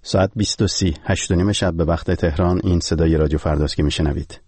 ساعت 20:30 8:30 شب به وقت تهران. این صدای رادیو فرداست که میشنوید.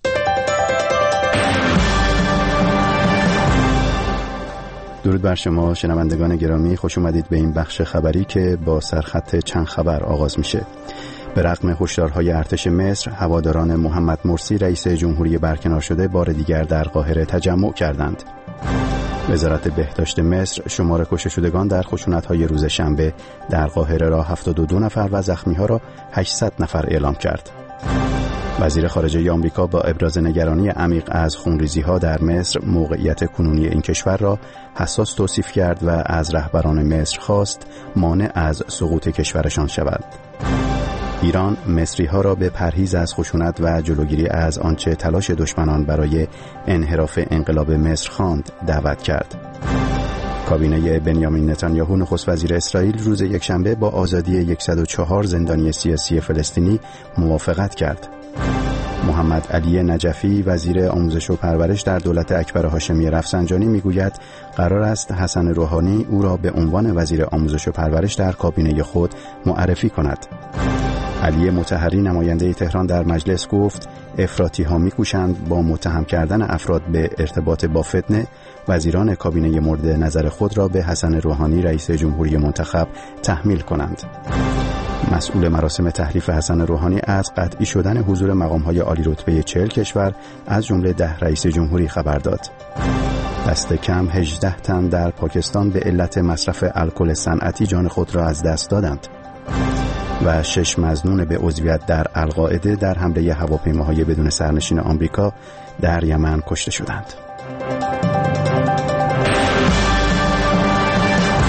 درود بر شما شنوندگان گرامی، خوش اومدید به این بخش خبری که با سرخط چند خبر آغاز میشه. به رغم هشدارهای ارتش مصر، هواداران محمد مرسی رئیس جمهوری برکنار شده بار دیگر در قاهره تجمع کردند. وزارت بهداشت مصر شمار کشته شدگان در خشونت‌های روز شنبه در قاهره را 72 نفر و زخمی‌ها را 800 نفر اعلام کرد. وزیر خارجه آمریکا با ابراز نگرانی عمیق از خونریزی‌ها در مصر موقعیت کنونی این کشور را حساس توصیف کرد و از رهبران مصر خواست مانع از سقوط کشورشان شود. ایران مصری‌ها را به پرهیز از خشونت و جلوگیری از آنچه تلاش دشمنان برای انحراف انقلاب مصر خواند دعوت کرد. کابینه بنیامین نتانیاهو نخست وزیر اسرائیل روز یکشنبه با آزادی 104 زندانی سیاسی فلسطینی موافقت کرد. محمد علی نجفی وزیر آموزش و پرورش در دولت اکبر هاشمی رفسنجانی میگوید قرار است حسن روحانی او را به عنوان وزیر آموزش و پرورش در کابینه خود معرفی کند. علی مطهری نماینده تهران در مجلس گفت افراطی‌ها می‌کوشند با متهم کردن افراد به ارتباط با فتنه وزیران کابینه مورد نظر خود را به حسن روحانی رئیس جمهوری منتخب تحمیل کنند. مسئول مراسم تحریف حسن روحانی از قطعی شدن حضور مقام‌های عالی رتبه 40 کشور از جمله 10 رئیس جمهوری خبر داد. دست کم 18 تن در پاکستان به علت مصرف الکل صنعتی جان خود را از دست دادند و 6 مظنون به عضویت در القاعده در حمله هواپیماهای بدون سرنشین آمریکا در یمن کشته شدند.